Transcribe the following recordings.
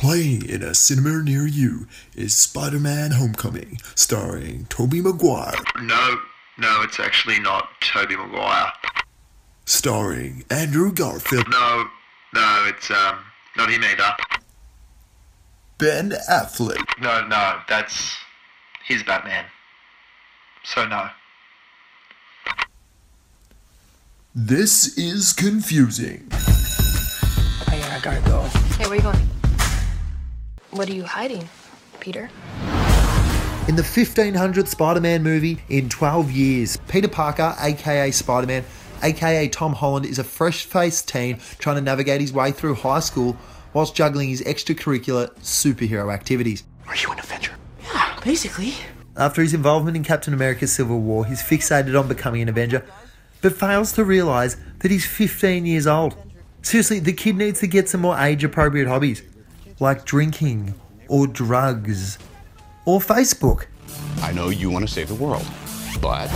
Playing in a cinema near you is Spider-Man Homecoming, starring Tobey Maguire. No, it's actually not Tobey Maguire. Starring Andrew Garfield. No, it's not him either. Ben Affleck. No, that's his Batman. So no. This is confusing. I gotta go. Hey, where are you going? What are you hiding, Peter? In the 1500th Spider-Man movie, in 12 years, Peter Parker, aka Spider-Man, aka Tom Holland, is a fresh-faced teen trying to navigate his way through high school whilst juggling his extracurricular superhero activities. Are you an Avenger? Yeah, basically. After his involvement in Captain America Civil War, he's fixated on becoming an Avenger, but fails to realise that he's 15 years old. Seriously, the kid needs to get some more age-appropriate hobbies, like drinking, or drugs, or Facebook. I know you want to save the world, but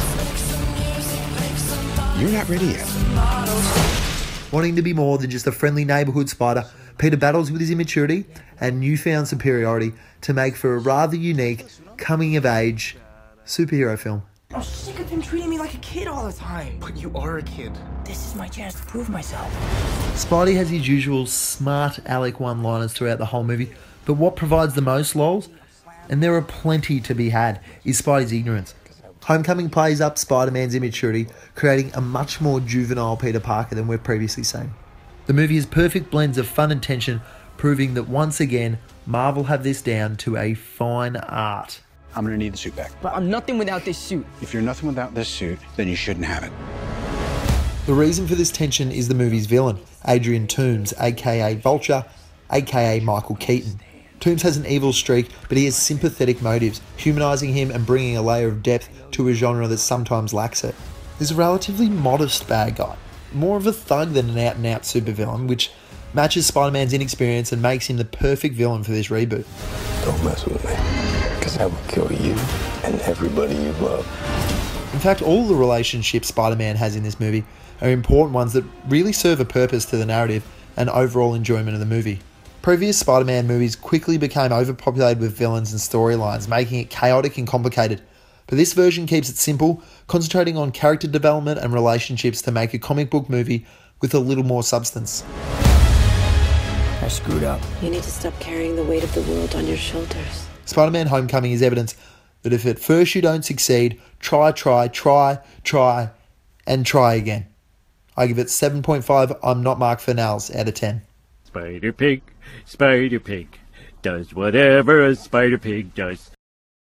you're not ready yet. Wanting to be more than just a friendly neighbourhood spider, Peter battles with his immaturity and newfound superiority to make for a rather unique, coming-of-age superhero film. I'm sick of him treating me like a kid all the time. But you are a kid. This is my chance to prove myself. Spidey has his usual smart Alec one-liners throughout the whole movie, but what provides the most lols, and there are plenty to be had, is Spidey's ignorance. Homecoming plays up Spider-Man's immaturity, creating a much more juvenile Peter Parker than we've previously seen. The movie is perfect blends of fun and tension, proving that once again, Marvel have this down to a fine art. I'm going to need the suit back. But I'm nothing without this suit. If you're nothing without this suit, then you shouldn't have it. The reason for this tension is the movie's villain, Adrian Toomes, aka Vulture, aka Michael Keaton. Toomes has an evil streak, but he has sympathetic motives, humanising him and bringing a layer of depth to a genre that sometimes lacks it. He's a relatively modest bad guy, more of a thug than an out-and-out supervillain, which matches Spider-Man's inexperience and makes him the perfect villain for this reboot. Don't mess with me, because I will kill you and everybody you love. In fact, all the relationships Spider-Man has in this movie are important ones that really serve a purpose to the narrative and overall enjoyment of the movie. Previous Spider-Man movies quickly became overpopulated with villains and storylines, making it chaotic and complicated. But this version keeps it simple, concentrating on character development and relationships to make a comic book movie with a little more substance. I screwed up. You need to stop carrying the weight of the world on your shoulders. Spider-Man Homecoming is evidence that if at first you don't succeed, try, and try again. I give it 7.5 I'm Not Mark Fernals out of 10. Spider Pig does whatever a Spider Pig does.